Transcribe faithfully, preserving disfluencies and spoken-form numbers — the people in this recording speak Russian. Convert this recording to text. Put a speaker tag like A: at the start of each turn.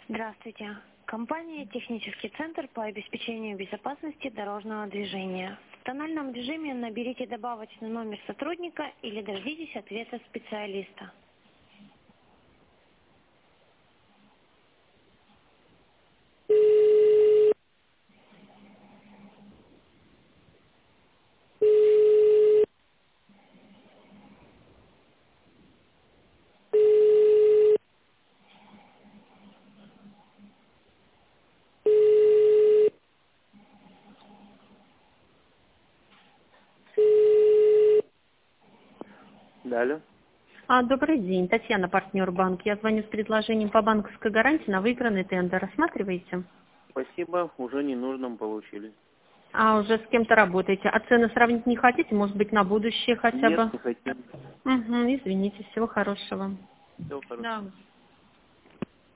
A: Здравствуйте. Компания «Технический центр по обеспечению безопасности дорожного движения». В тональном режиме наберите добавочный номер сотрудника или дождитесь ответа специалиста.
B: Да, алло.
C: А, добрый день, Татьяна, партнер банк. Я звоню с предложением по банковской гарантии на выигранный тендер. Рассматриваете?
B: Спасибо, уже не нужно, получили.
C: А, уже с кем-то работаете. А цены сравнить не хотите? Может быть, на будущее хотя бы?
B: Нет, не хотим.
C: Угу, извините, всего хорошего.
B: Всего хорошего.
C: Да.